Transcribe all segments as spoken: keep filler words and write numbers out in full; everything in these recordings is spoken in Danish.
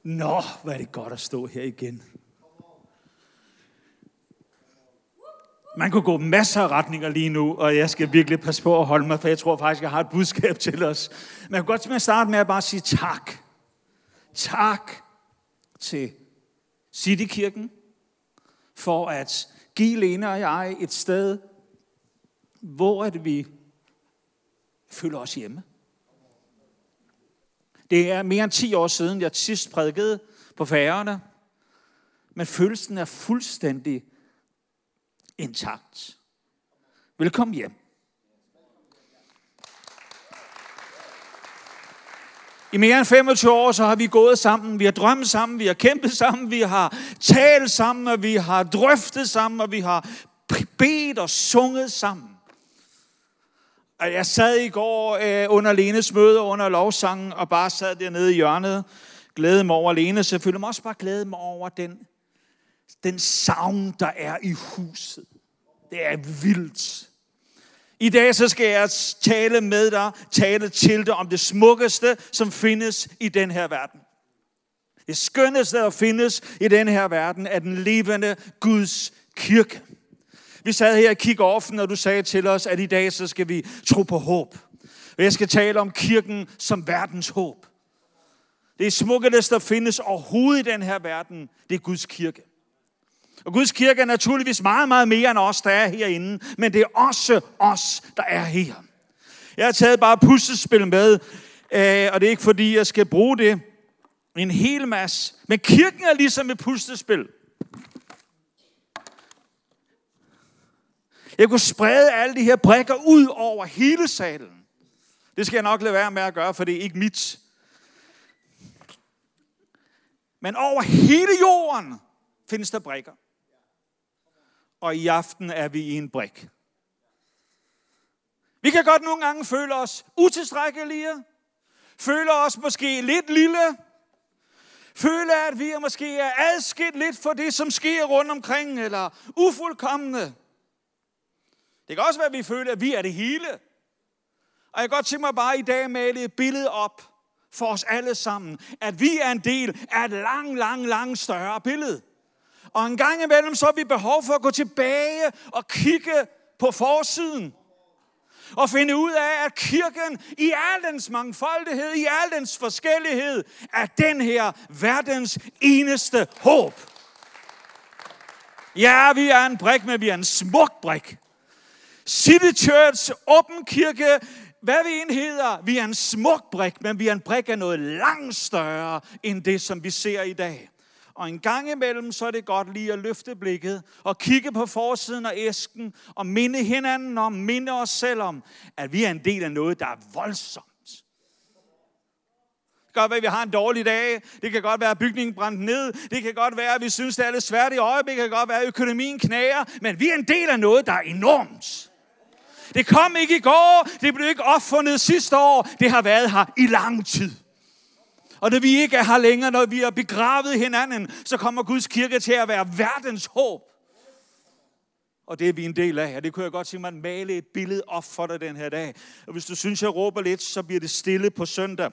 Nå, hvor er det godt at stå her igen. Man kunne gå masser af retninger lige nu, og jeg skal virkelig passe på at holde mig, for jeg tror faktisk, jeg har et budskab til os. Men jeg kunne godt tænke starte med at bare sige tak. Tak til Citykirken for at give Lene og jeg et sted, hvor at vi føler os hjemme. Det er mere end ti år siden, jeg sidst prædikede på Færøerne, men følelsen er fuldstændig intakt. Velkommen hjem. I mere end femogtyve år, så har vi gået sammen, vi har drømt sammen, vi har kæmpet sammen, vi har talt sammen, og vi har drøftet sammen, og vi har bedt og sunget sammen. Og jeg sad i går øh, under Lenes møde, under lovsangen, og bare sad dernede i hjørnet, glædede mig over Lene, så jeg følte mig også bare glæde mig over den, den savn, der er i huset. Det er vildt. I dag så skal jeg tale med dig, tale til dig om det smukkeste, som findes i den her verden. Det skønneste, der findes i den her verden, er den levende Guds kirke. Vi sad her i kick-offen, og du sagde til os, at i dag så skal vi tro på håb. Og jeg skal tale om kirken som verdens håb. Det smukkeste, der findes overhovedet i den her verden, det er Guds kirke. Og Guds kirke er naturligvis meget, meget mere end os, der er herinde. Men det er også os, der er her. Jeg har taget bare puslespil med, øh, og det er ikke fordi, jeg skal bruge det en hel masse. Men kirken er ligesom et puslespil. Jeg kunne sprede alle de her brikker ud over hele salen. Det skal jeg nok lade være med at gøre, for det er ikke mit. Men over hele jorden findes der brikker. Og i aften er vi i en brik. Vi kan godt nogle gange føle os utilstrækkelige. Føle os måske lidt lille. Føle, at vi måske er adskilt lidt for det, som sker rundt omkring, eller ufuldkomne. Det kan også være, at vi føler, at vi er det hele. Og jeg kan godt tænke mig bare i dag male et billede op for os alle sammen, at vi er en del af et lang, lang, lang større billede. Og en gang imellem, så har vi behov for at gå tilbage og kigge på forsiden. Og finde ud af, at kirken i al dens mangfoldighed, i al dens forskellighed, er den her verdens eneste håb. Ja, vi er en brik, men vi er en smuk brik. City Church, åben kirke, hvad vi end hedder, vi er en smuk brik, men vi er en brik af noget langt større end det, som vi ser i dag. Og en gang imellem, så er det godt lige at løfte blikket og kigge på forsiden af æsken og minde hinanden om, minde os selv om, at vi er en del af noget, der er voldsomt. Det kan godt være, at vi har en dårlig dag. Det kan godt være, at bygningen brændte ned. Det kan godt være, at vi synes, det er lidt svært i øjeblikket. Det kan godt være, at økonomien knager. Men vi er en del af noget, der er enormt. Det kom ikke i går. Det blev ikke opfundet sidste år. Det har været her i lang tid. Og når vi ikke er her længere, når vi er begravet hinanden, så kommer Guds kirke til at være verdens håb. Og det er vi en del af. Og det kunne jeg godt sige, man male et billede op for dig den her dag. Og hvis du synes, jeg råber lidt, så bliver det stille på søndag.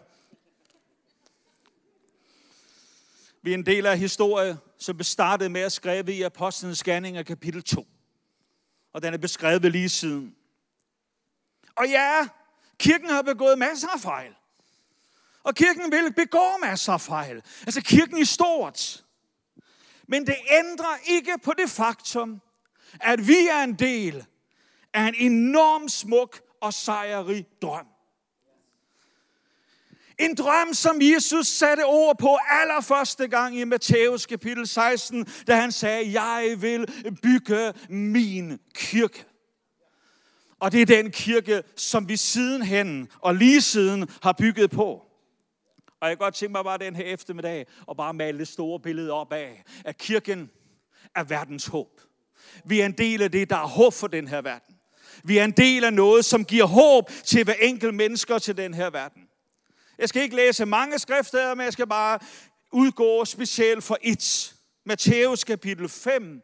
Vi er en del af historie, som blev startet med at skrive i Apostlenes Gerninger kapitel to. Og den er beskrevet lige siden. Og ja, kirken har begået masser af fejl. Og kirken vil begå masser af fejl. Altså kirken i stort. Men det ændrer ikke på det faktum, at vi er en del af en enorm smuk og sejrrig drøm. En drøm, som Jesus satte ord på allerførste gang i Matthæus kapitel seksten, da han sagde, jeg vil bygge min kirke. Og det er den kirke, som vi sidenhen og lige siden har bygget på. Og jeg kan godt tænke mig bare den her eftermiddag og bare male det store billede op af, at kirken er verdens håb. Vi er en del af det, der er håb for den her verden. Vi er en del af noget, som giver håb til hver enkelt mennesker til den her verden. Jeg skal ikke læse mange skrifter, men jeg skal bare udgå specielt for et. Matthæus kapitel fem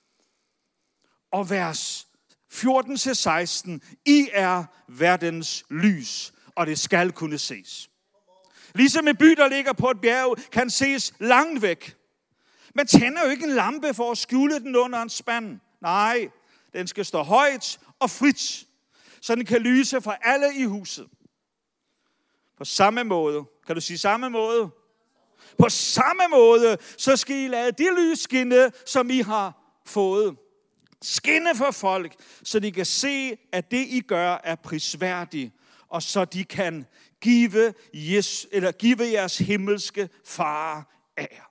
og vers fjorten til seksten. I er verdens lys, og det skal kunne ses. Ligesom en by, der ligger på et bjerg, kan ses langt væk. Man tænder jo ikke en lampe for at skjule den under en spand. Nej, den skal stå højt og frit, så den kan lyse for alle i huset. På samme måde, kan du sige samme måde? På samme måde, så skal I lade det lys skinne, som I har fået. Skinne for folk, så de kan se, at det I gør er prisværdigt, og så de kan give, Jesus, eller give jeres himmelske far ære.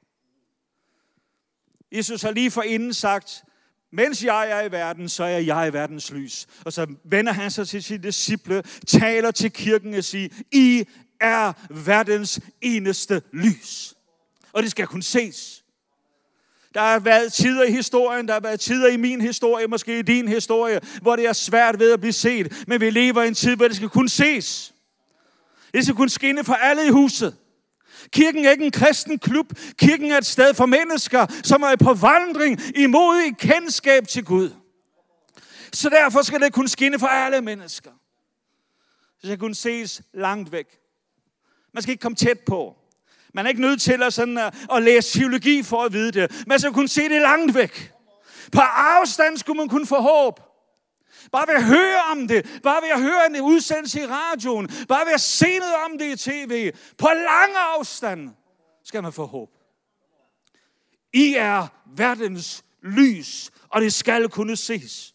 Jesus har lige forinden sagt, mens jeg er i verden, så er jeg i verdens lys. Og så vender han sig til sine disciple, taler til kirken og siger, I er verdens eneste lys. Og det skal kunne ses. Der har været tider i historien, der har været tider i min historie, måske i din historie, hvor det er svært ved at blive set. Men vi lever i en tid, hvor det skal kunne ses. Det skal kunne skinne for alle i huset. Kirken er ikke en kristen klub. Kirken er et sted for mennesker, som er på vandring imod et kendskab til Gud. Så derfor skal det kunne skinne for alle mennesker. Det skal kunne ses langt væk. Man skal ikke komme tæt på. Man er ikke nødt til at, sådan, at, at læse teologi for at vide det. Man skal kunne se det langt væk. På afstand skulle man kunne få håb. Bare ved at høre om det. Bare ved at høre en udsendelse i radioen. Bare ved at se noget om det i tv. På lange afstand skal man få håb. I er verdens lys, og det skal kunne ses.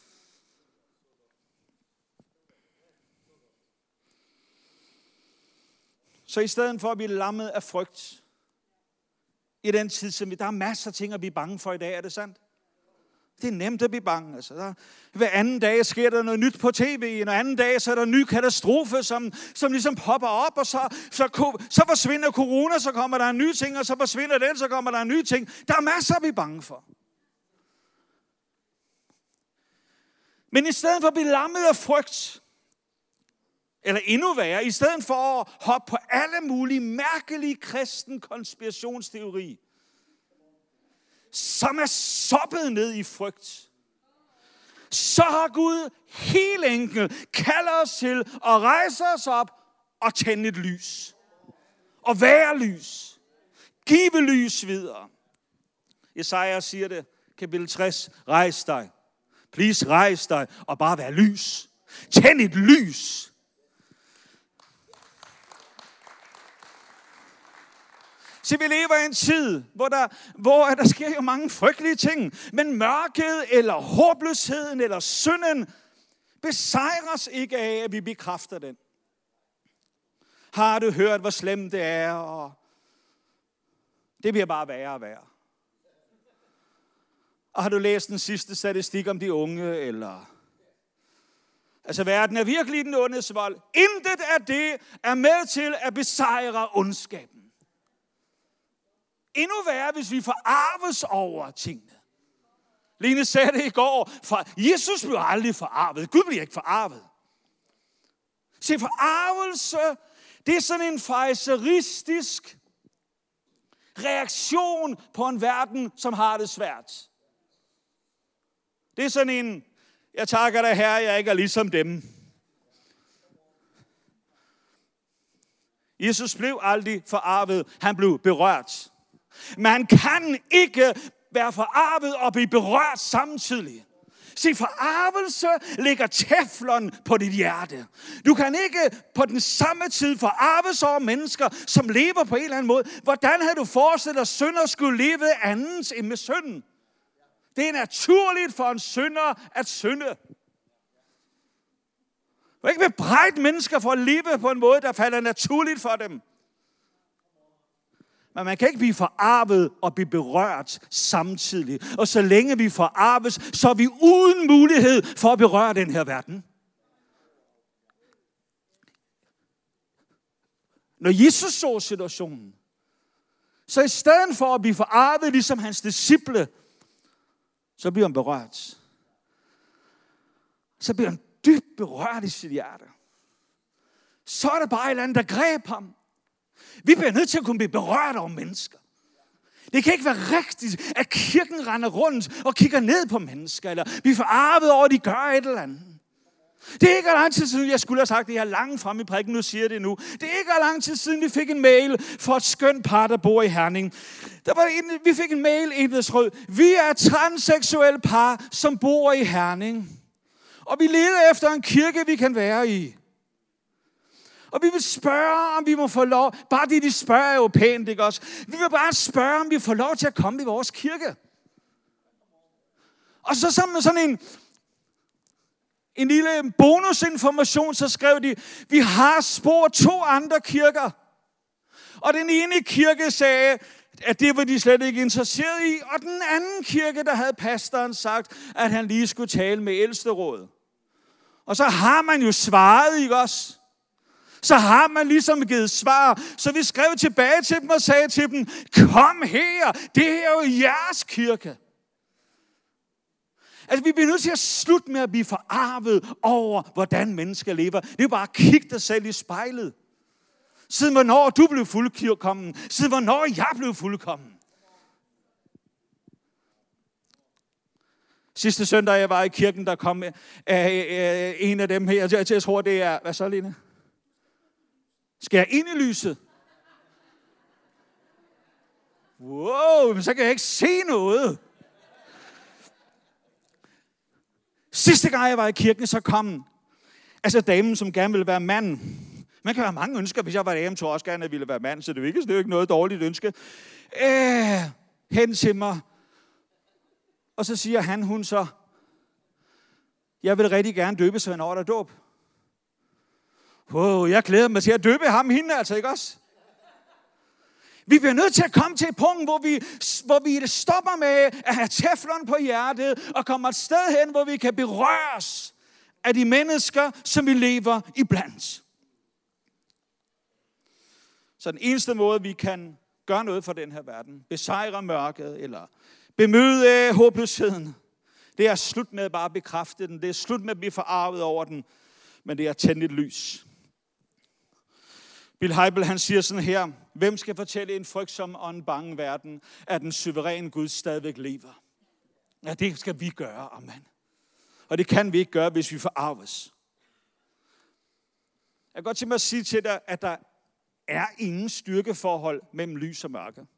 Så i stedet for at blive lammet af frygt, i den tid, som vi, der er masser af ting at blive bange for i dag, er det sandt? Det er nemt at blive bange. Altså, der, hver anden dag sker der noget nyt på tv, og anden dag så er der en ny katastrofe, som, som ligesom popper op, og så, så, så forsvinder corona, så kommer der en ny ting, og så forsvinder den, så kommer der en ny ting. Der er masser at blive bange for. Men i stedet for at blive lammet af frygt, eller endnu værre, i stedet for at hoppe på alle mulige mærkelige kristen konspirationsteori, som er soppet ned i frygt, så har Gud helt enkelt kalder os til at rejse os op og tænde et lys. Og være lys. Give lys videre. Jesaja siger det, kapitel tres, rejs dig. Please, rejs dig og bare vær lys. Tænd et lys. Så vi lever i en tid, hvor der, hvor der sker jo mange frygtelige ting. Men mørket, eller håbløsheden, eller synden, besejres ikke af, at vi bekræfter den. Har du hørt, hvor slemt det er, og det bliver bare værre og værre. Og har du læst den sidste statistik om de unge, eller... Altså, verden er virkelig den ondes vold. Intet af det er med til at besejre ondskaben. Endnu værre, hvis vi forarves over tingene. Lene sagde det i går, for Jesus blev aldrig forarvet. Gud bliver ikke forarvet. Se, forarvelse, det er sådan en fejseristisk reaktion på en verden, som har det svært. Det er sådan en, jeg takker dig Herre, jeg ikke er ligesom dem. Jesus blev aldrig forarvet, han blev berørt. Man kan ikke være forarvet og blive berørt samtidig. Se, forarvelse lægger teflon på dit hjerte. Du kan ikke på den samme tid forarves over mennesker, som lever på en eller anden måde. Hvordan havde du forestillet dig, at synder skulle leve andens end med synden? Det er naturligt for en synder at synde. Du kan ikke bebrejde mennesker for at leve på en måde, der falder naturligt for dem. Men man kan ikke blive forarvet og blive berørt samtidig. Og så længe vi forarves, så er vi uden mulighed for at berøre den her verden. Når Jesus så situationen, så i stedet for at blive forarvet ligesom hans disciple, så bliver han berørt. Så bliver han dybt berørt i sit hjerte. Så er der bare et eller andet, der greb ham. Vi bliver nødt til at kunne blive berørt over mennesker. Det kan ikke være rigtigt, at kirken render rundt og kigger ned på mennesker, eller vi er forarvet over, at de gør et eller andet. Det er ikke lang tid siden, jeg skulle have sagt det her langt frem i prædiken, nu siger jeg det nu. Det er ikke lang tid siden, vi fik en mail fra et skønt par, der bor i Herning. Der var en, vi fik en mail, Enhedsrød. Vi er et transseksuelle par, som bor i Herning. Og vi leder efter en kirke, vi kan være i. Og vi vil spørge, om vi må få lov. Bare det, de spørger, er jo pænt, ikke også? Vi vil bare spørge, om vi får lov til at komme i vores kirke. Og så sammen med sådan en, en lille bonusinformation, så skrev de, vi har spurgt to andre kirker. Og den ene kirke sagde, at det var de slet ikke interesseret i. Og den anden kirke, der havde pastoren sagt, at han lige skulle tale med ældsterådet. Og så har man jo svaret, ikke også? Så har man ligesom givet svar. Så vi skrev tilbage til dem og sagde til dem, kom her, det er jo jeres kirke. Altså, vi bliver nødt til at slutte med at blive forarvet over, hvordan mennesker lever. Det er jo bare at kigge dig selv i spejlet. Siden hvornår du blev fuldkommen. Siden hvornår jeg blev fuldkommen. Sidste søndag, jeg var i kirken, der kom øh, øh, en af dem her. Jeg, jeg tror, det er... Hvad så, Line? Skal jeg ind i lyset? Wow, men så kan jeg ikke se noget. Sidste gang, jeg var i kirken, så kom altså damen, som gerne ville være mand. Man kan have mange ønsker. Hvis jeg var dame, tror jeg også gerne, at jeg ville være mand, så det er ikke, det er ikke noget dårligt ønske. Æh, hen til mig. Og så siger han, hun så, jeg vil rigtig gerne døbe, så hvornår er der dåb? Wow, jeg glæder mig til at døbe ham hende, altså, ikke også? Vi bliver nødt til at komme til et punkt, hvor vi, hvor vi stopper med at have teflon på hjertet, og kommer et sted hen, hvor vi kan berøres af de mennesker, som vi lever iblandt. Så den eneste måde, vi kan gøre noget for den her verden, besejre mørket, eller bemøde håbløsheden, det er slut med bare at bekræfte den, det er slut med at blive forarvet over den, men det er at tænde et lys. Bill Hybel, han siger sådan her, hvem skal fortælle en frygtsom og en bange verden, at den suveræne Gud stadigvæk lever? Ja, det skal vi gøre, amen. Og det kan vi ikke gøre, hvis vi forarves. Jeg kan godt tænke mig at sige til dig, at der er ingen styrkeforhold mellem lys og mørke.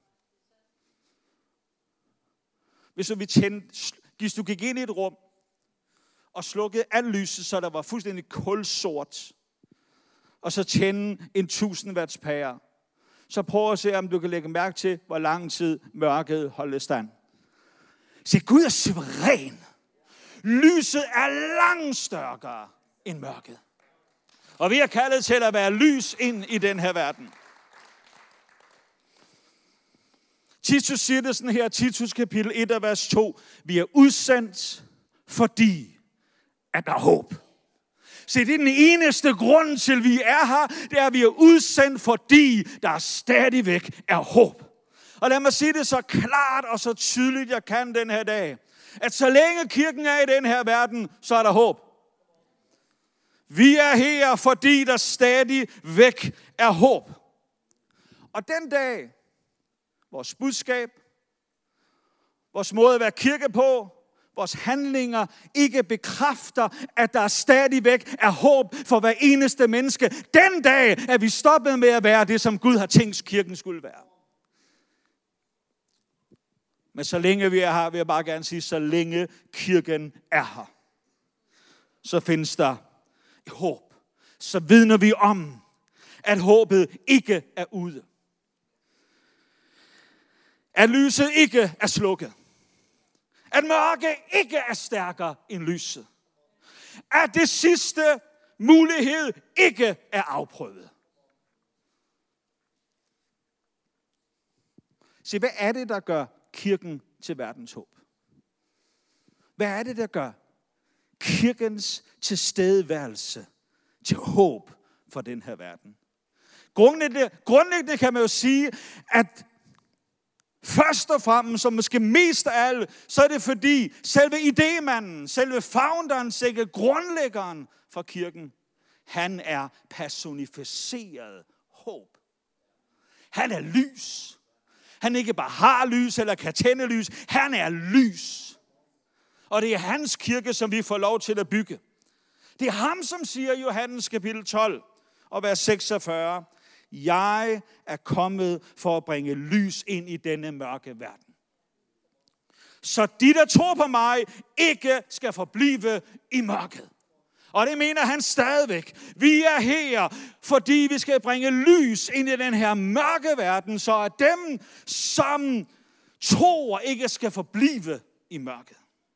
Hvis du, tænde, hvis du gik ind i et rum og slukkede alt lyset, så der var fuldstændig kulsort, og så tænde en tusind watts pære, så prøv at se, om du kan lægge mærke til, hvor lang tid mørket holder stand. Se, Gud er suveræn. Lyset er langt større end mørket. Og vi er kaldet til at være lys ind i den her verden. Titus siger det sådan her, Titus kapitel et og vers to. Vi er udsendt, fordi at der er håb. Se, det er den eneste grund til, vi er her. Det er, at vi er udsendt, fordi der stadigvæk er håb. Og lad mig sige det så klart og så tydeligt, jeg kan den her dag. At så længe kirken er i den her verden, så er der håb. Vi er her, fordi der stadigvæk er håb. Og den dag, vores budskab, vores måde at være kirke på, vores handlinger ikke bekræfter, at der stadigvæk er håb for hver eneste menneske. Den dag er vi stoppet med at være det, som Gud har tænkt, kirken skulle være. Men så længe vi er her, vil jeg bare gerne sige, så længe kirken er her, så findes der håb. Så vidner vi om, at håbet ikke er ude. At lyset ikke er slukket. At mørket ikke er stærkere end lyset. At det sidste mulighed ikke er afprøvet. Se, hvad er det, der gør kirken til verdens håb? Hvad er det, der gør kirkens tilstedeværelse til håb for den her verden? Grundlæggende, grundlæggende kan man jo sige, at først og fremmest, som måske mest af alt, så er det fordi selve idémanden, selve founderen, selve grundlæggeren for kirken, han er personificeret håb. Han er lys. Han ikke bare har lys eller kan tænde lys. Han er lys. Og det er hans kirke, som vi får lov til at bygge. Det er ham, som siger i Johannes kapitel tolv og vers seksogfyrre. Jeg er kommet for at bringe lys ind i denne mørke verden. Så de, der tror på mig, ikke skal forblive i mørket. Og det mener han stadigvæk. Vi er her, fordi vi skal bringe lys ind i den her mørke verden, så at dem, som tror, ikke skal forblive i mørket.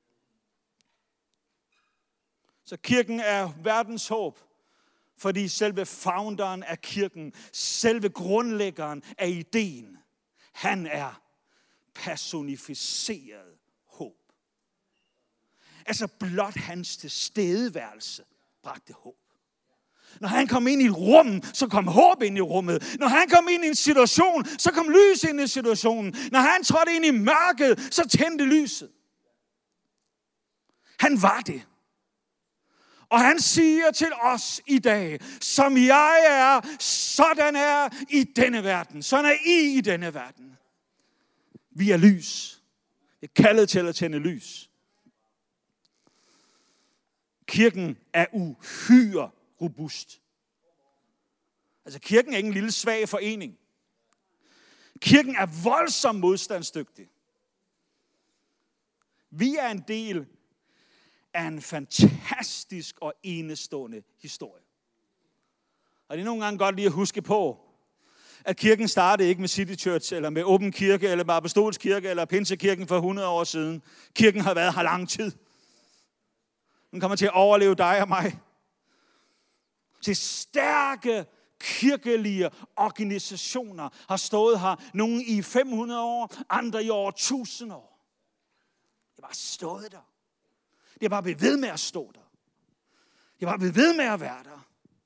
Så kirken er verdens håb, fordi selve founderen af kirken, selve grundlæggeren af ideen, han er personificeret håb. Altså blot hans tilstedeværelse bragte håb. Når han kom ind i et rum, så kom håb ind i rummet. Når han kom ind i en situation, så kom lys ind i situationen. Når han trådte ind i mørket, så tændte lyset. Han var det. Og han siger til os i dag, som jeg er, sådan er i denne verden. Sådan er I i denne verden. Vi er lys. Vi er kaldet til at tænde lys. Kirken er uhyre robust. Altså kirken er ikke en lille svag forening. Kirken er voldsomt modstandsdygtig. Vi er en del af en fantastisk og enestående historie. Og det er nogle gange godt lige at huske på, at kirken startede ikke med City Church, eller med Åben Kirke, eller med Apostolsk Kirke, eller Pinsekirken for hundrede år siden. Kirken har været her lang tid. Den kommer til at overleve dig og mig. Til stærke kirkelige organisationer har stået her. Nogle i fem hundrede år, andre i over tusind år. Det er bare stået der. Det er bare blevet ved med at stå der. Det er bare blevet ved med at være der.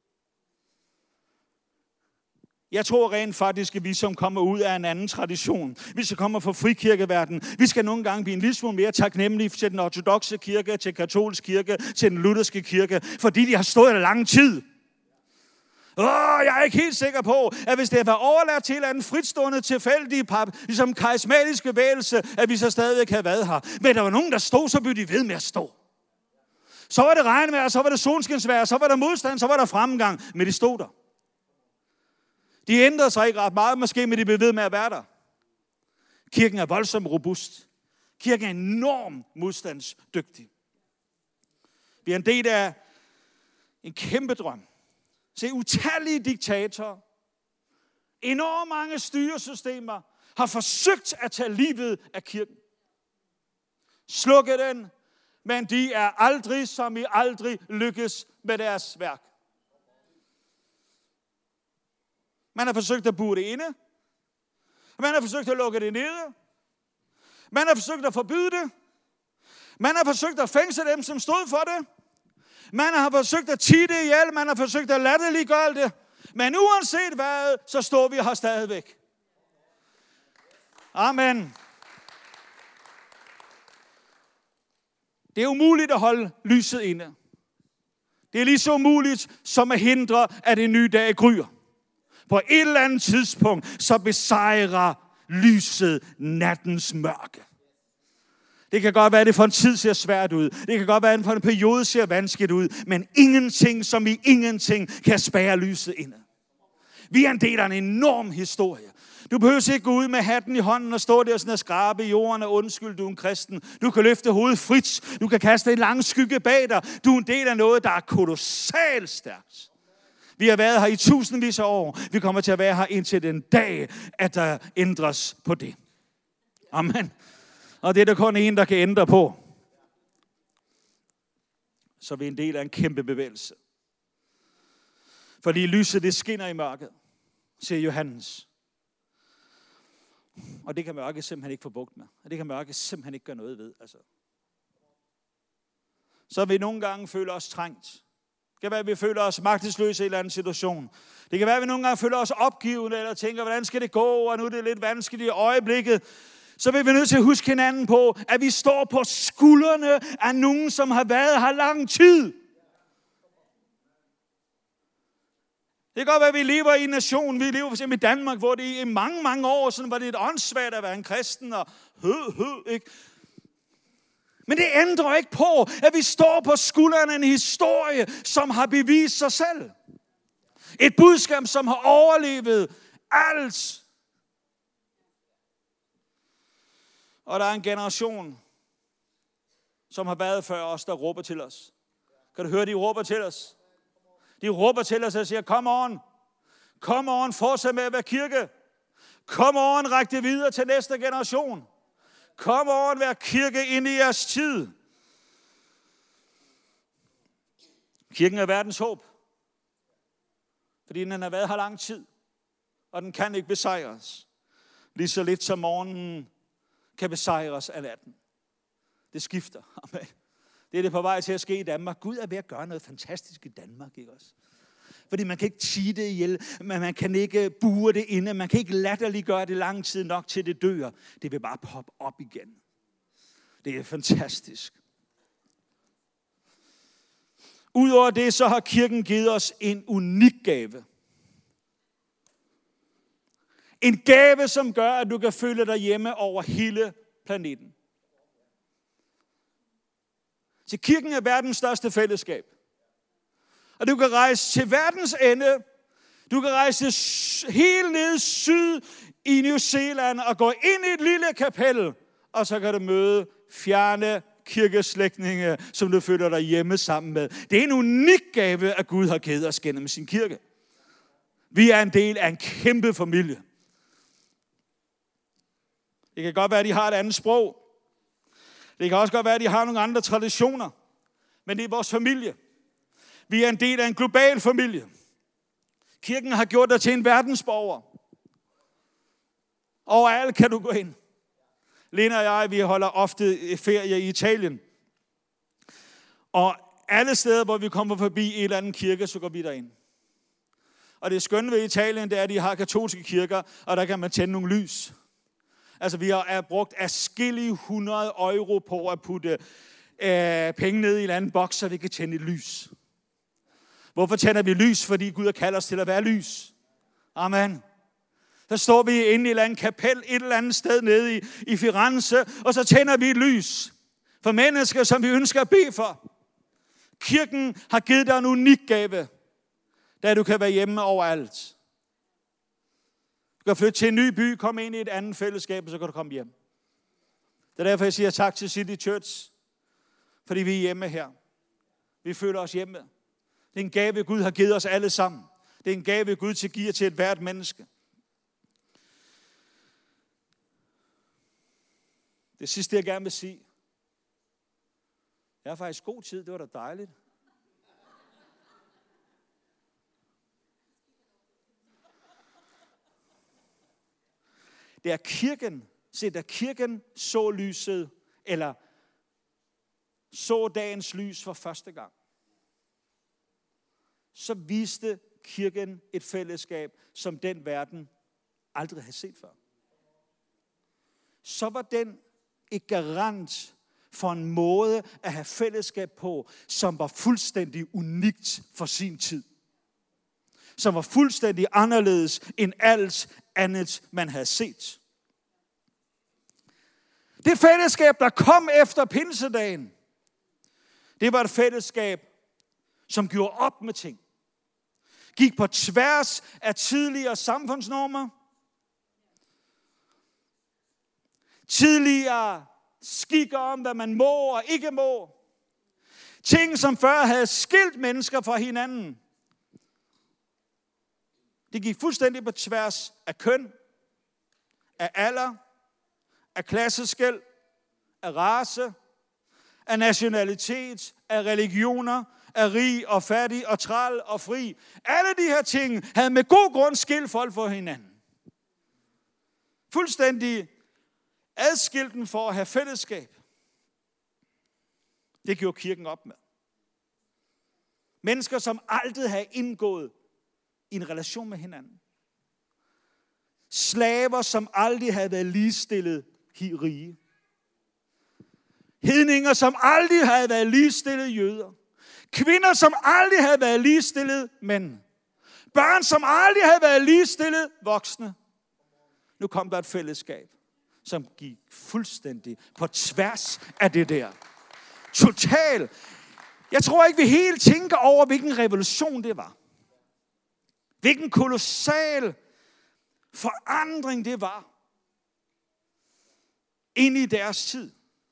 Jeg tror rent faktisk, at vi som kommer ud af en anden tradition, vi som kommer fra frikirkeverdenen, vi skal nogle gange blive en lille smule mere taknemmelige til den ortodokse kirke, til katolsk kirke, til den lutherske kirke, fordi de har stået der lang tid. Åh, jeg er ikke helt sikker på, at hvis det har været overladt til en fritstående tilfældig pap, ligesom karismatisk bevægelse, at vi så stadigvæk have været her. Men der var nogen, der stod, så blev de ved med at stå. Så var det regnvejr, så var det solskinsvejr, så var der modstand, så var der fremgang. Men de stod der. De ændrede sig ikke ret meget, måske, men de blev ved med at være der. Kirken er voldsomt robust. Kirken er enormt modstandsdygtig. Vi er en del af en kæmpe drøm. Se, utallige diktatorer, enormt mange styresystemer har forsøgt at tage livet af kirken. Slukke den, men de er aldrig, som i aldrig lykkes med deres værk. Man har forsøgt at bure det inde. Man har forsøgt at lukke det nede. Man har forsøgt at forbyde det. Man har forsøgt at fængsle dem, som stod for det. Man har forsøgt at tie det ihjel. Man har forsøgt at latterliggøre det. Men uanset hvad, så står vi her stadigvæk. Amen. Det er umuligt at holde lyset inde. Det er lige så umuligt som at hindre, at en ny dag gryer. På et eller andet tidspunkt, så besejrer lyset nattens mørke. Det kan godt være, at det for en tid ser svært ud. Det kan godt være, at det for en periode ser vanskeligt ud. Men ingenting, som i ingenting, kan spærre lyset inde. Vi er en del af en enorm historie. Du behøver ikke gå ud med hatten i hånden og stå der sådan og skrabe i jorden og undskyld, du er en kristen. Du kan løfte hovedet frit. Du kan kaste en lang skygge bag dig. Du er en del af noget, der er kolossalt stærkt. Vi har været her i tusindvis af år. Vi kommer til at være her indtil den dag, at der ændres på det. Amen. Og det er der kun en, der kan ændre på. Så er vi en del af en kæmpe bevægelse. Fordi lyset, det skinner i mørket, siger Johannes. Og det kan mørket simpelthen ikke få bugt med. Og det kan mørket simpelthen ikke gøre noget ved. Altså. Så vi nogle gange føler os trængt. Det kan være, at vi føler os magtesløse i en eller anden situation. Det kan være, at vi nogle gange føler os opgivende, eller tænker, hvordan skal det gå, og nu er det lidt vanskeligt i øjeblikket. Så vil vi nødt til at huske hinanden på, at vi står på skuldrene af nogen, som har været her lang tid. Det kan godt være, at vi lever i en nation, vi lever for eksempel i Danmark, hvor det i mange, mange år sådan var det et åndssvagt at være en kristen, og hø, hø, ikke? Men det ændrer ikke på, at vi står på skuldrene af en historie, som har bevist sig selv. Et budskab, som har overlevet alt. Og der er en generation, som har været før os, der råber til os. Kan du høre, de råber til os? De råber til os og siger, come on. Come on, fortsæt med at være kirke. Come on, ræk det videre til næste generation. Come on, vær kirke ind i jeres tid. Kirken er verdens håb. Fordi den har været her lang tid. Og den kan ikke besejres. Lige så lidt som morgenen kan besejres af natten. Det skifter. Amen. Det er det på vej til at ske i Danmark. Gud er ved at gøre noget fantastisk i Danmark, ikke også? Fordi man kan ikke tige det ihjel, men man kan ikke bure det inde, man kan ikke latterliggøre det lang tid nok til det dør. Det vil bare poppe op igen. Det er fantastisk. Udover det, så har kirken givet os en unik gave. En gave, som gør, at du kan føle dig hjemme over hele planeten. Så kirken er verdens største fællesskab. Og du kan rejse til verdens ende. Du kan rejse helt ned syd i New Zealand og gå ind i et lille kapel. Og så kan du møde fjerne kirkeslægtninge, som du føler dig hjemme sammen med. Det er en unik gave, at Gud har givet os gennem sin kirke. Vi er en del af en kæmpe familie. Det kan godt være, at de har et andet sprog. Det kan også godt være, at de har nogle andre traditioner. Men det er vores familie. Vi er en del af en global familie. Kirken har gjort dig til en verdensborger. Overalt kan du gå ind. Lena og jeg, vi holder ofte ferie i Italien. Og alle steder, hvor vi kommer forbi en eller anden kirke, så går vi derind. Og det skønne ved Italien, det er, at de har katolske kirker, og der kan man tænde nogle lys. Altså, vi har brugt adskillige hundrede euro på at putte øh, penge ned i en eller anden boks, så vi kan tænde et lys. Hvorfor tænder vi lys? Fordi Gud har kaldt os til at være lys. Amen. Så står vi inde i et eller andet kapel, et eller andet sted nede i, i Firenze, og så tænder vi et lys for mennesker, som vi ønsker at bede for. Kirken har givet dig en unik gave, da du kan være hjemme overalt. Du kan flytte til en ny by, komme ind i et andet fællesskab, og så kan du komme hjem. Det er derfor, jeg siger tak til City Church, fordi vi er hjemme her. Vi føler os hjemme. Det er en gave, Gud har givet os alle sammen. Det er en gave, Gud til giver til et hvert menneske. Det sidste, jeg gerne vil sige. Jeg har faktisk god tid, det var da dejligt. Det er kirken, se, da kirken så lyset, eller så dagens lys for første gang, så viste kirken et fællesskab, som den verden aldrig havde set før. Så var den et garant for en måde at have fællesskab på, som var fuldstændig unikt for sin tid. Som var fuldstændig anderledes end alt andet, man havde set. Det fællesskab, der kom efter pinsedagen, det var et fællesskab, som gjorde op med ting. Gik på tværs af tidligere samfundsnormer. Tidligere skikker om, hvad man må og ikke må. Ting, som før havde skilt mennesker fra hinanden. Det gik fuldstændig på tværs af køn, af alder, af klasseskel, af race, af nationalitet, af religioner, af rig og fattig og træl og fri. Alle de her ting havde med god grund skilt folk fra hinanden. Fuldstændig adskilt dem for at have fællesskab. Det gjorde kirken op med. Mennesker, som aldrig havde indgået i en relation med hinanden. Slaver, som aldrig havde været ligestillet rige. Hedninger, som aldrig havde været ligestillet jøder. Kvinder, som aldrig havde været ligestillet mænd. Børn, som aldrig havde været ligestillet voksne. Nu kom der et fællesskab, som gik fuldstændig på tværs af det der. total. Jeg tror ikke, vi helt tænker over, hvilken revolution det var. Hvilken kolossal forandring det var. Ind i deres tid.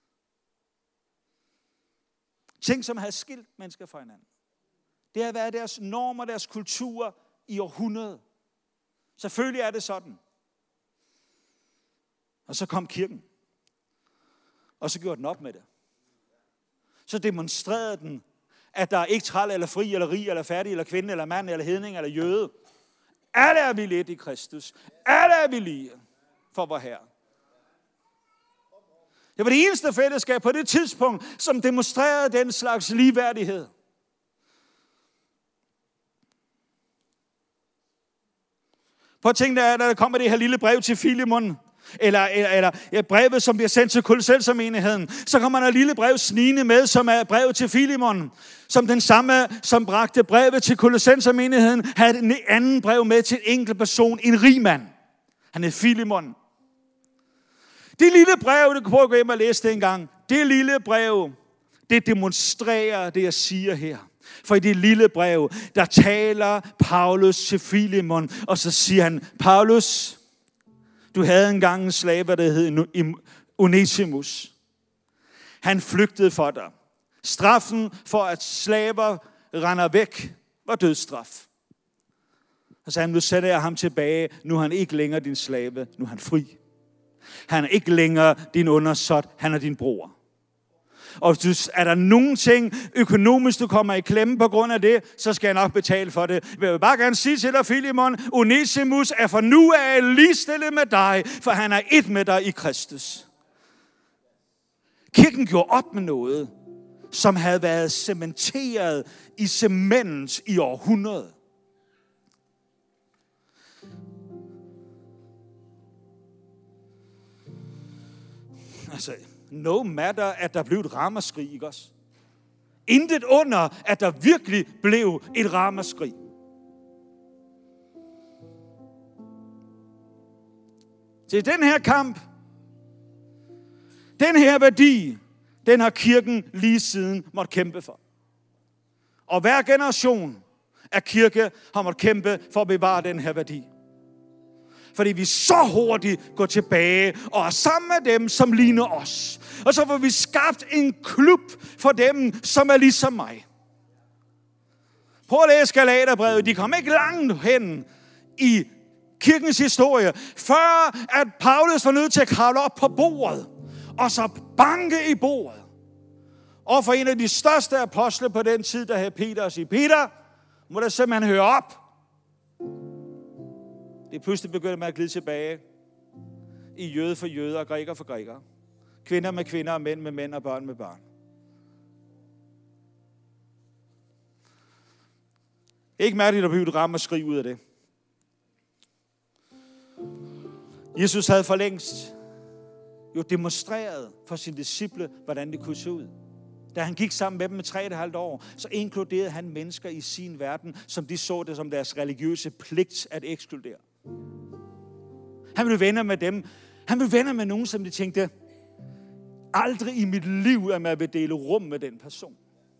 Ting, som havde skilt mennesker fra hinanden. Det har været deres normer, deres kultur i århundreder. Selvfølgelig er det sådan. Og så kom kirken. Og så gjorde den op med det. Så demonstrerede den, at der er ikke træl, eller fri, eller rig, eller fattig, eller kvinde, eller mand, eller hedning, eller jøde. Alle er vi lidt i Kristus. Alle er vi lige for vor Herre. Det var det eneste fællesskab på det tidspunkt, som demonstrerede den slags ligeværdighed. Prøv at tænke dig, når der kommer det her lille brev til Filemon, eller, eller, eller ja, brevet, som bliver sendt til Kolossensermenigheden, så kommer der et lille brev snigende med, som er brevet til Filemon, som den samme, som bragte brevet til Kolossensermenigheden, havde en anden brev med til en enkelt person, en rig mand. Han hed Filemon. Det lille brev, du kan prøve at gå hjem og læse det en gang, det lille brev, det demonstrerer det, jeg siger her. For i det lille brev, der taler Paulus til Filemon, og så siger han, Paulus, du havde engang en slave, der hed Onesimus. Han flygtede for dig. Straffen for, at slaver render væk, var dødsstraf. Og så han, nu sætter jeg ham tilbage. Nu er han ikke længere din slave. Nu er han fri. Han er ikke længere din undersåt. Han er din bror. Og hvis er der nogen ting økonomisk, du kommer i klemme på grund af det, så skal jeg nok betale for det. Jeg vil bare gerne sige til dig, Filemon, Onesimus er for nu af ligestillet med dig, for han er et med dig i Kristus. Kirken gjorde op med noget, som havde været cementeret i cement i århundrede. Altså, no matter, at der blev et ramaskrig, ikke også? Intet under, at der virkelig blev et ramaskrig. Til den her kamp, den her værdi, den har kirken lige siden måtte kæmpe for. Og hver generation af kirke har måttet kæmpe for at bevare den her værdi. Fordi vi så hurtigt går tilbage og er sammen med dem, som ligner os. Og så får vi skabt en klub for dem, som er ligesom mig. Prøv at læse Galaterbrevet. De kom ikke langt hen i kirkens historie, før at Paulus var nødt til at kravle op på bordet, og så banke i bordet. Og for en af de største apostle på den tid, der hed Peter, og sige, Peter, må der simpelthen høre op. Det pludselig begynder med at glide tilbage i jøde for jøder og græker for grækere. Kvinder med kvinder og mænd med mænd og børn med børn. Ikke mærkeligt at blive et ramme og skrige ud af det. Jesus havde for længst jo demonstreret for sine disciple, hvordan det kunne se ud. Da han gik sammen med dem med tre og et halvt år, så inkluderede han mennesker i sin verden, som de så det som deres religiøse pligt at ekskludere. Han ville venner med dem. Han ville venner med nogen, som de tænkte, aldrig i mit liv er man vil dele rum med den person.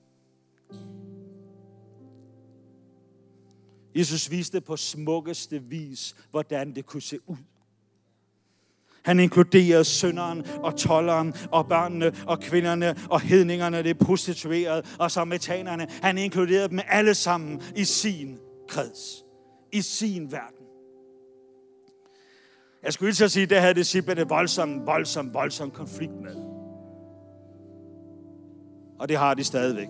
Jesus viste på smukkeste vis, hvordan det kunne se ud. Han inkluderede synderen og tolderen og børnene og kvinderne og hedningerne, det prostituerede og samaritanerne. Han inkluderede dem alle sammen i sin kreds, i sin verden. Jeg skulle lige så sige, at det havde disciplene voldsom, voldsom, voldsom konflikt med. Og det har de stadigvæk.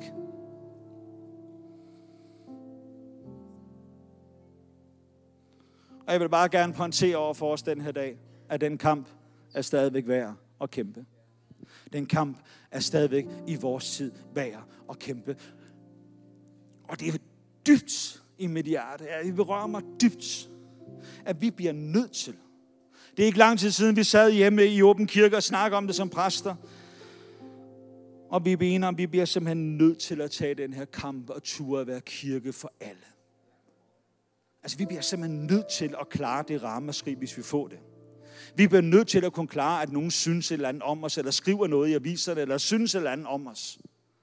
Og jeg vil bare gerne pointere over for os den her dag, at den kamp er stadigvæk værd at kæmpe. Den kamp er stadigvæk i vores tid værd at kæmpe. Og det er dybt i mit hjerte. Det berører mig dybt, at vi bliver nødt til. Det er ikke lang tid siden, vi sad hjemme i åben kirke og snakkede om det som præster. Og vi mener, at vi bliver simpelthen nødt til at tage den her kamp og ture at være kirke for alle. Altså, vi bliver simpelthen nødt til at klare det ramaskrig, hvis vi får det. Vi bliver nødt til at kunne klare, at nogen synes et eller andet om os, eller skriver noget i aviserne, eller synes et eller andet om os.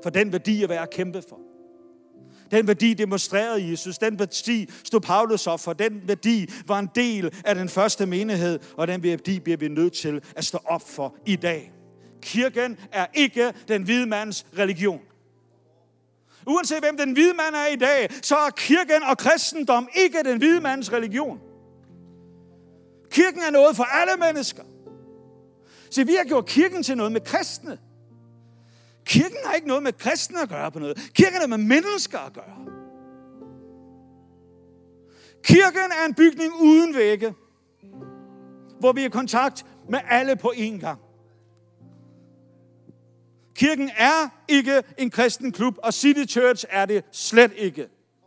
For den værdi er værd at kæmpe for. Den værdi demonstrerede Jesus. Den værdi stod Paulus op for. Den værdi var en del af den første menighed. Og den værdi bliver vi nødt til at stå op for i dag. Kirken er ikke den hvide mands religion. Uanset hvem den hvide mand er i dag, så er kirken og kristendom ikke den hvide mands religion. Kirken er noget for alle mennesker. Så vi har gjort kirken til noget med kristne. Kirken har ikke noget med kristne at gøre på noget. Kirken har med mennesker at gøre. Kirken er en bygning uden vægge, hvor vi er i kontakt med alle på én gang. Kirken er ikke en kristen klub, og City Church er det slet ikke.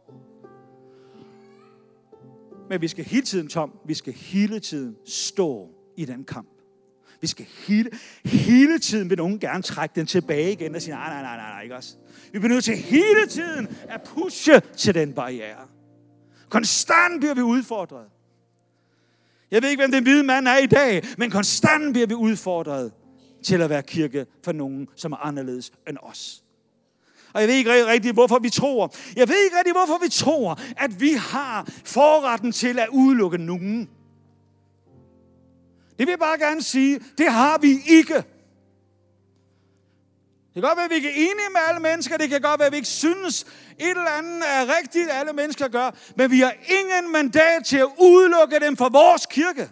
Men vi skal hele tiden, Tom, vi skal hele tiden stå i den kamp. Vi skal hele, hele tiden, vil nogen gerne trække den tilbage igen og sige, nej, nej, nej, nej, ikke også? Vi bliver nødt til hele tiden at pushe til den barriere. Konstant bliver vi udfordret. Jeg ved ikke, hvem den hvide mand er i dag, men konstant bliver vi udfordret til at være kirke for nogen, som er anderledes end os. Og jeg ved ikke rigtig, hvorfor vi tror. Jeg ved ikke rigtig, hvorfor vi tror, at vi har forretten til at udelukke nogen. Det vil jeg bare gerne sige, det har vi ikke. Det kan godt være, at vi ikke er enige med alle mennesker. Det kan godt være, at vi ikke synes, et eller andet er rigtigt, alle mennesker gør. Men vi har ingen mandat til at udelukke dem fra vores kirke.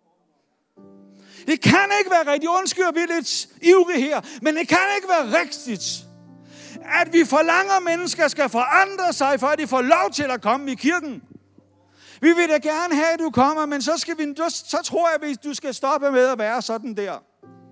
Det kan ikke være rigtigt. Undskyld, jeg bliver lidt ivrig her. Men det kan ikke være rigtigt, at vi forlanger, at mennesker skal forandre sig, for at de får lov til at komme i kirken. Vi vil da gerne have, at du kommer, men så, skal vi, så tror jeg, at du skal stoppe med at være sådan der.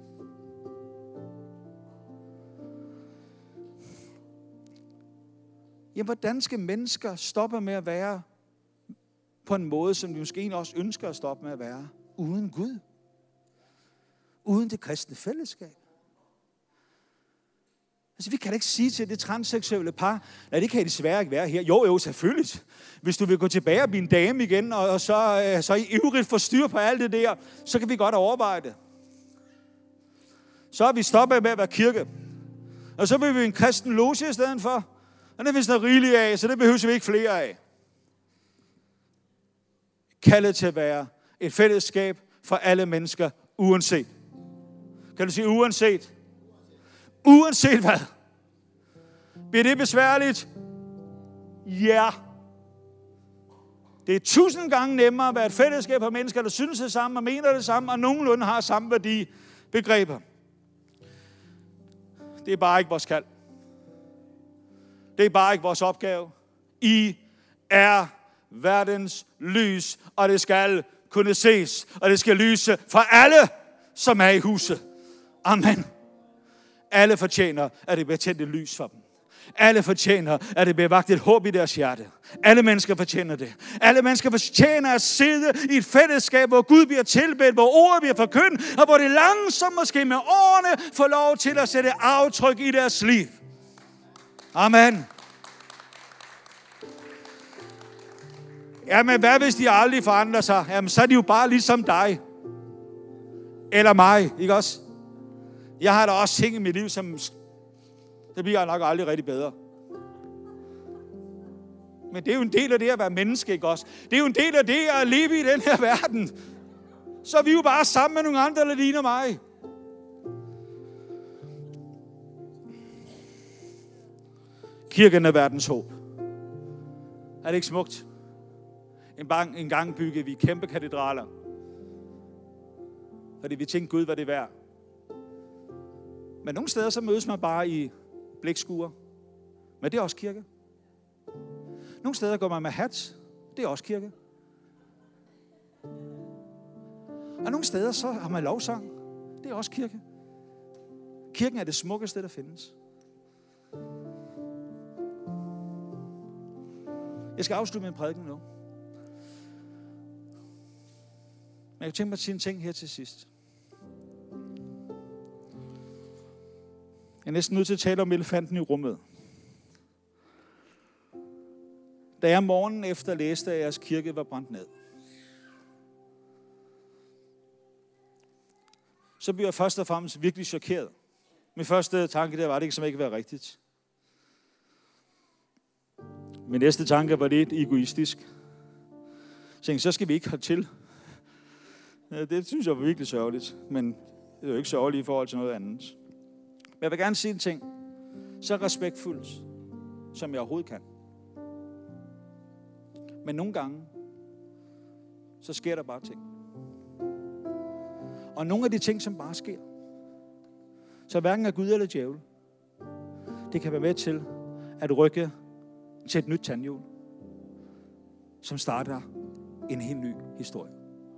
Jamen, hvordan skal mennesker stoppe med at være på en måde, som vi måske også ønsker at stoppe med at være, uden Gud? Uden det kristne fællesskab? Altså, vi kan da ikke sige til det transseksuelle par, nej, det kan I desværre ikke være her. Jo, jo, selvfølgelig. Hvis du vil gå tilbage og blive en dame igen, og, og så, øh, så i ivrigt få styr på alt det der, så kan vi godt overveje det. Så er vi stoppet med at være kirke. Og så vil vi en kristen loge i stedet for. Og det findes der rigeligt af, så det behøver vi ikke flere af. Kaldet til at være et fællesskab for alle mennesker, uanset. Kan du sige uanset? Uanset hvad? Bliver det besværligt? Ja. Det er tusind gange nemmere at være et fællesskab af mennesker, der synes det samme og mener det samme, og nogenlunde har samme værdibegreber. Det er bare ikke vores kald. Det er bare ikke vores opgave. I er verdens lys, og det skal kunne ses, og det skal lyse for alle, som er i huset. Amen. Alle fortjener, at det bliver tændt et lys for dem. Alle fortjener, at det bliver vakt et håb i deres hjerte. Alle mennesker fortjener det. Alle mennesker fortjener at sidde i et fællesskab, hvor Gud bliver tilbedt, hvor ordet bliver forkyndt, og hvor det langsomt måske med årene får lov til at sætte aftryk i deres liv. Amen. Jamen, hvad hvis de aldrig forandrer sig? Jamen, så er de jo bare ligesom dig. Eller mig, ikke også? Jeg har da også ting i mit liv, som det bliver nok aldrig rigtig bedre. Men det er jo en del af det at være menneske, ikke også? Det er jo en del af det at leve i den her verden. Så er vi jo bare sammen med nogle andre, der ligner mig. Kirken er verdens håb. Er det ikke smukt? En, bang, en gang byggede vi kæmpe katedraler. Fordi vi tænkte, Gud, hvad det er værd. Men nogle steder så mødes man bare i blækskuer. Men det er også kirke. Nogle steder går man med hat. Det er også kirke. Og nogle steder så har man lovsang. Det er også kirke. Kirken er det smukkeste, der findes. Jeg skal afslutte min prædiken nu. Men jeg kan tænke mig at sige en ting her til sidst. Jeg er næsten nødt til at tale om elefanten i rummet. Da jeg morgenen efter læste, at jeres kirke var brændt ned, så blev jeg først og fremmest virkelig chokeret. Min første tanke der var, at det ikke som ikke var rigtigt. Min næste tanke var lidt egoistisk. Så tænkte, så skal vi ikke hertil. Ja, det synes jeg var virkelig sørgeligt, men det er jo ikke sørgeligt i forhold til noget andet. Men jeg vil gerne sige en ting, så respektfuldt, som jeg overhovedet kan. Men nogle gange, så sker der bare ting. Og nogle af de ting, som bare sker, så hverken er Gud eller djævel, det kan være med til at rykke til et nyt tandhjul, som starter en helt ny historie.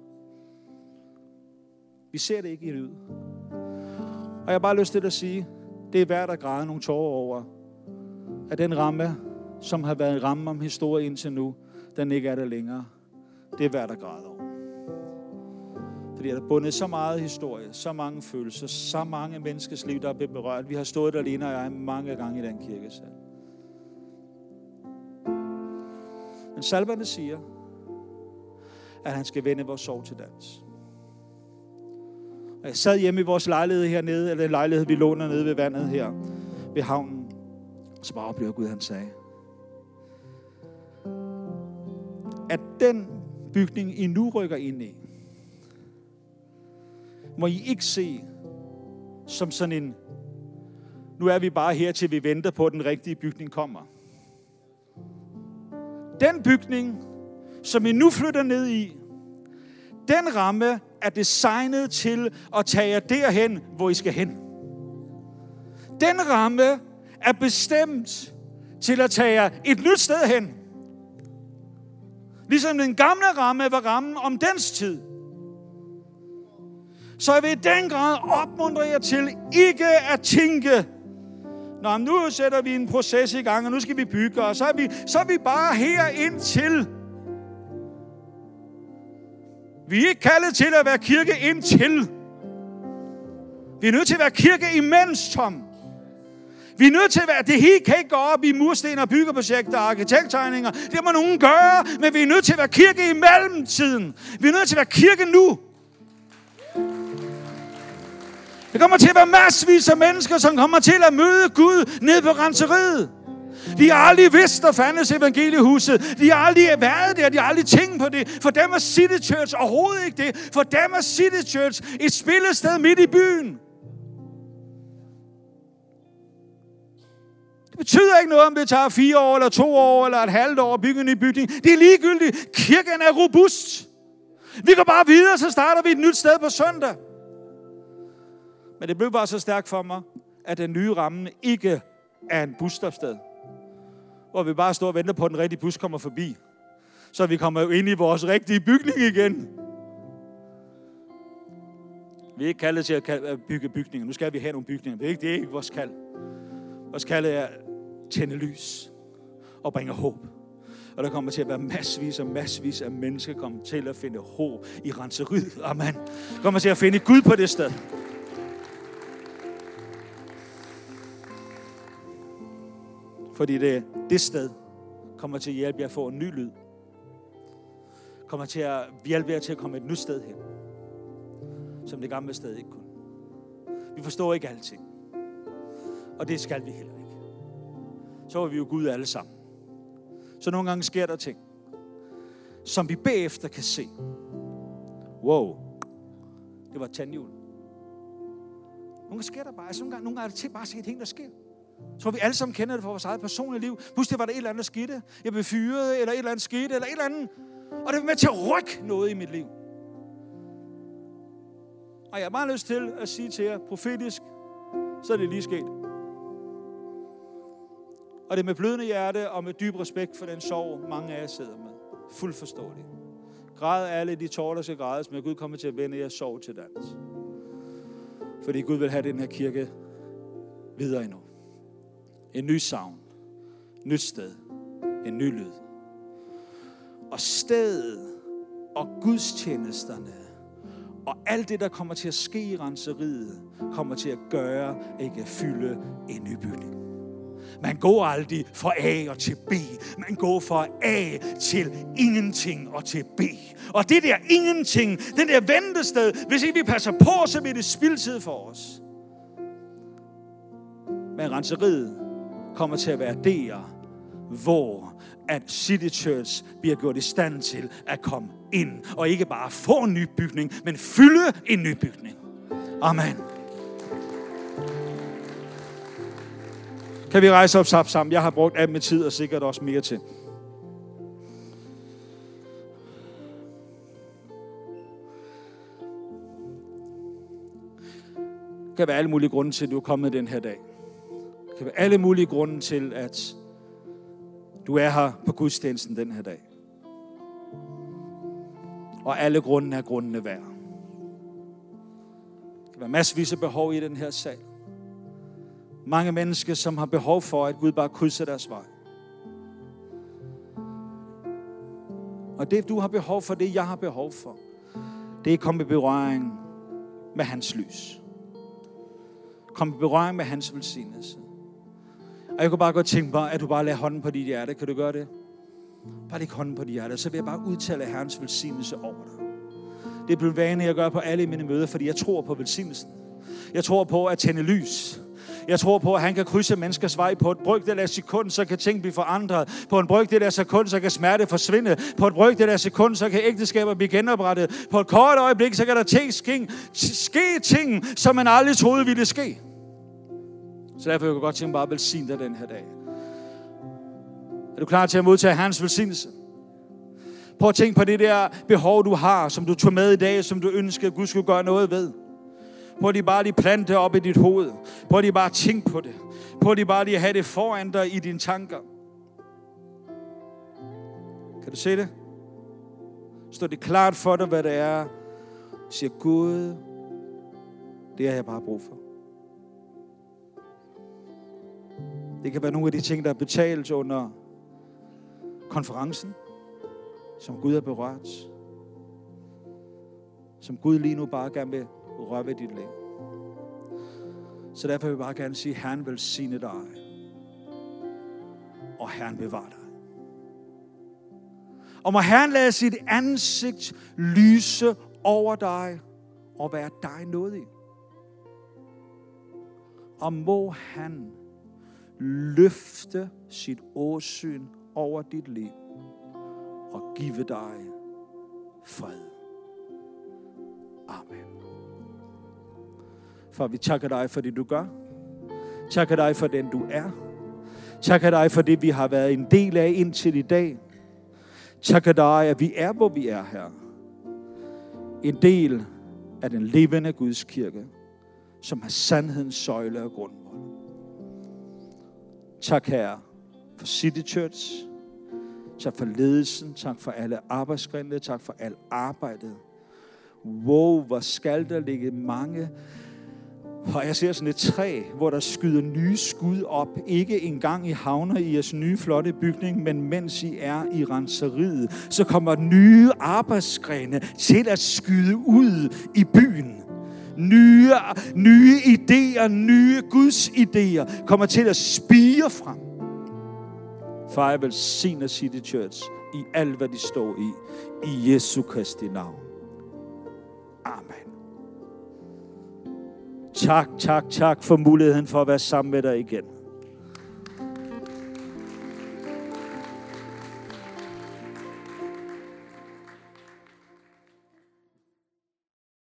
Vi ser det ikke i livet. Og jeg har bare lyst til at sige, det er værd at græde nogle tårer over, at den ramme, som har været en ramme om historie indtil nu, den ikke er der længere. Det er værd at græde over. Fordi der er bundet så meget historie, så mange følelser, så mange menneskers liv, der er blevet berørt. Vi har stået der alene og jeg mange gange i den kirkesal. Men salmerne siger, at han skal vende vores sorg til dans. Og jeg sad hjemme i vores lejlighed hernede, eller den lejlighed, vi låner nede ved vandet her, ved havnen. Så bare oplever Gud, han sagde, at den bygning, I nu rykker ind i, må I ikke se som sådan en, nu er vi bare her, til vi venter på, at den rigtige bygning kommer. Den bygning, som I nu flytter ned i, den ramme er designet til at tage jer derhen, hvor I skal hen. Den ramme er bestemt til at tage jer et nyt sted hen. Ligesom den gamle ramme var rammen om dens tid. Så jeg vil i den grad opmuntre jer til ikke at tænke, nå, nu sætter vi en proces i gang, og nu skal vi bygge, og så er vi, så er vi bare her indtil. Vi er ikke kaldet til at være kirke indtil. Vi er nødt til at være kirke imens, Tom. Vi er nødt til at være, det hele kan ikke gå op i mursten og byggeprojekter og arkitekttegninger. Det må nogen gøre, men vi er nødt til at være kirke i mellemtiden. Vi er nødt til at være kirke nu. Det kommer til at være massevis af mennesker, som kommer til at møde Gud nede på renseriet. De har aldrig vidst, der fandtes evangeliehuset. De har aldrig været der, de har aldrig tænkt på det. For dem er City Church overhovedet ikke det. For dem er City Church et spillested midt i byen. Det betyder ikke noget, om det tager fire år, eller to år, eller et halvt år at bygge en ny bygning. Det er ligegyldigt. Kirken er robust. Vi går bare videre, så starter vi et nyt sted på søndag. Men det blev bare så stærkt for mig, at den nye ramme ikke er en busstopsted, hvor vi bare står og venter på, at den rigtige bus kommer forbi. Så vi kommer ind i vores rigtige bygning igen. Vi er ikke kaldet til at bygge bygninger. Nu skal vi have nogle bygninger. Det er ikke, det er ikke vores kald. Vores kald er at tænde lys og bringe håb. Og der kommer til at være massevis og massevis af mennesker, der kommer til at finde håb i renseriet. Amen. Der kommer til at finde Gud på det sted. Fordi det, det sted kommer til at hjælpe jer at få en ny lyd. Kommer til at hjælpe jer til at komme et nyt sted hen. Som det gamle sted ikke kunne. Vi forstår ikke alting. Og det skal vi heller ikke. Så er vi jo Gud alle sammen. Så nogle gange sker der ting, som vi bagefter kan se. Wow, det var et tandhjul. Nogle gange sker der bare, altså nogle gange, nogle gange er det til bare at se ting, der sker. Jeg tror, vi alle sammen kender det fra vores eget personlige liv. Pludselig var der et eller andet, der skete. Jeg blev fyret, eller et eller andet skete, eller et eller andet. Og det var med til at rykke noget i mit liv. Og jeg har bare lyst til at sige til jer, profetisk, så er det lige sket. Og det er med blødende hjerte og med dyb respekt for den sorg, mange af jer sidder med. Fuldt forståeligt. Græd alle de tårer, der skal grædes, men Gud kommer til at vende jeres sorg til dans. Fordi Gud vil have den her kirke videre endnu. En ny savn. Nyt sted. En ny lyd. Og stedet og gudstjenesterne og alt det, der kommer til at ske i renseriet, kommer til at gøre, at I kan fylde en ny bygning. Man går aldrig fra A og til B. Man går fra A til ingenting og til B. Og det der ingenting, den der ventested, hvis ikke vi passer på, så bliver det spildtid for os. Men renseriet kommer til at være der, hvor at City Church bliver gjort i stand til at komme ind, og ikke bare få en ny bygning, men fylde en ny bygning. Amen. Kan vi rejse op sammen? Jeg har brugt af med tid og sikkert også mere til. Det kan være alle mulige grunde til, at du er kommet den her dag. Det kan være alle mulige grunde til, at du er her på gudstjenesten den her dag. Og alle grundene er grundene værd. Der kan være massevis af behov i den her sal. Mange mennesker, som har behov for, at Gud bare krydser deres vej. Og det, du har behov for, det jeg har behov for, det er at komme i berøring med hans lys. Kom i berøring med hans velsignelse. Og jeg kunne bare godt tænke mig, at du bare lader hånden på dit hjerte. Kan du gøre det? Bare læg hånden på dit hjerte. Så vil jeg bare udtale Herrens velsignelse over dig. Det er blevet vane, jeg gør på alle mine møder, fordi jeg tror på velsignelsen. Jeg tror på at tænde lys. Jeg tror på, at han kan krydse menneskers vej på et brøkdel af sekund, så kan ting blive forandret. På en brøkdel af sekund, så kan smerte forsvinde. På et brøkdel af sekund, så kan ægteskaber blive genoprettet. På et kort øjeblik, så kan der ting, ske, ske ting, som man aldrig troede ville ske. Så derfor kan jeg godt tænke mig bare at velsigne dig den her dag. Er du klar til at modtage hans velsignelse? Prøv at tænke på det der behov, du har, som du tog med i dag, som du ønsker, at Gud skulle gøre noget ved. Prøv lige bare lige plante det op i dit hoved. Prøv lige bare at tænke på det. Prøv lige bare lige at have det foran dig i dine tanker. Kan du se det? Står det klart for dig, hvad det er? Siger Gud, det har jeg bare brug for. Det kan være nogle af de ting, der er betalt under konferencen, som Gud har berørt. Som Gud lige nu bare gerne vil røre ved dit liv. Så derfor vil jeg bare gerne sige, Herren velsigne dig, og Herren bevarer dig. Og må Herren lade sit ansigt lyse over dig, og være dig nådig. Og må han løfte sit åsyn over dit liv, og give dig fred. Amen. Far, vi takker dig for det, du gør. Takker dig for den, du er. Takker dig for det, vi har været en del af indtil i dag. Takker dig, at vi er, hvor vi er her. En del af den levende Guds kirke, som har sandhedens søjle og grundvold. Tak, Herre, for City Church. Tak for ledelsen. Tak for alle arbejdsgrene. Tak for alt arbejdet. Wow, hvor skal der ligge mange. Og jeg ser sådan et træ, hvor der skyder nye skud op. Ikke engang I havner i jeres nye flotte bygning, men mens I er i renseriet, så kommer nye arbejdsgrene til at skyde ud i byen. Nye, nye idéer, nye Guds idéer kommer til at spire frem. Far, jeg velsigner City Church i alt, hvad de står i. I Jesu Kristi navn. Amen. Tak, tak, tak for muligheden for at være sammen med dig igen.